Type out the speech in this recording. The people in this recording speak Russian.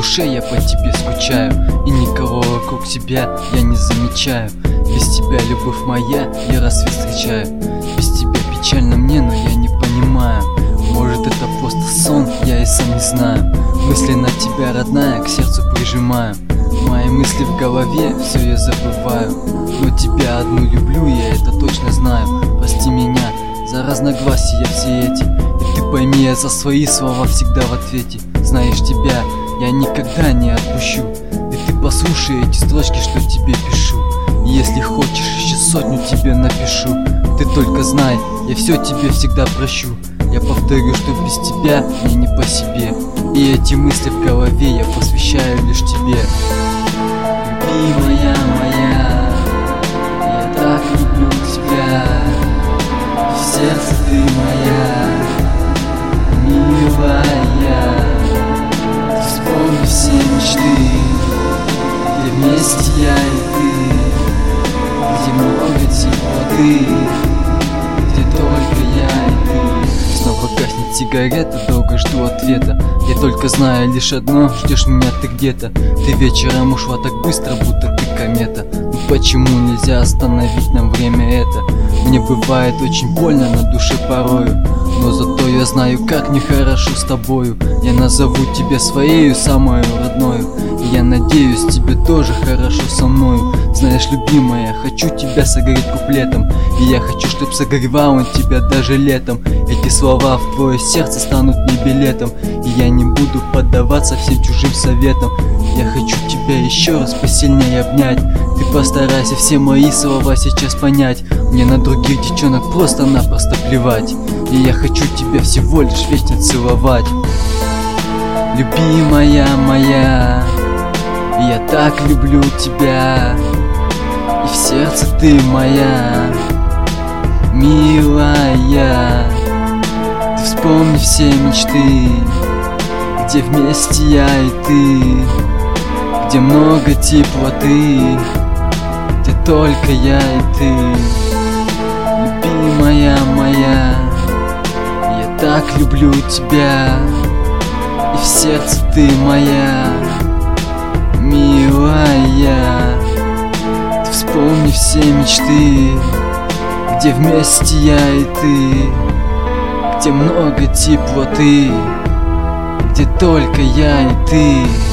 душе я по тебе скучаю, и никого вокруг тебя я не замечаю. Без тебя, любовь моя, я рассвет встречаю. Без тебя печально мне, но я не понимаю. Может, это просто сон, я и сам не знаю. Мысли на тебя, родная, к сердцу прижимаю. Мои мысли в голове, все я забываю. Но тебя одну люблю, я это точно знаю. Прости меня за разногласия все эти, и ты пойми, я за свои слова всегда в ответе. Знаешь, тебя я никогда не отпущу, и ты послушай эти строчки, что тебе пишу. И если хочешь, еще сотню тебе напишу. Ты только знай, я все тебе всегда прощу. Я повторю, что без тебя мне не по себе, и эти мысли в голове я посвящаю лишь тебе. Любимая моя, я так люблю тебя, в сердце ты моя, милая. Ты вспомни все мечты, где вместе я и ты, где много теплоты, где только я и ты. Снова гаснет сигарета, долго жду ответа. Я только знаю лишь одно, ждешь меня ты где-то. Ты вечером ушла так быстро, будто ты комета. Ну почему нельзя остановить нам время это? Мне бывает очень больно на душе порою, но зато я знаю, как нехорошо с тобою. Я назову тебя своею, самою родною, и я надеюсь, тебе тоже хорошо со мною. Знаешь, любимая, хочу тебя согреть куплетом, и я хочу, чтоб согревал он тебя даже летом. Эти слова в твое сердце станут мне билетом, и я не буду поддаваться всем чужим советам. Я хочу тебя еще раз посильнее обнять. Ты постарайся все мои слова сейчас понять. Мне на других девчонок просто-напросто плевать, и я хочу тебя всего лишь вечно целовать. Любимая моя, я так люблю тебя, и в сердце ты моя, милая. Ты вспомни все мечты, где вместе я и ты, где много теплоты, где только я и ты. Любимая моя, я так люблю тебя, и в сердце ты моя, милая. Ты вспомни все мечты, где вместе я и ты, где много теплоты, где только я и ты.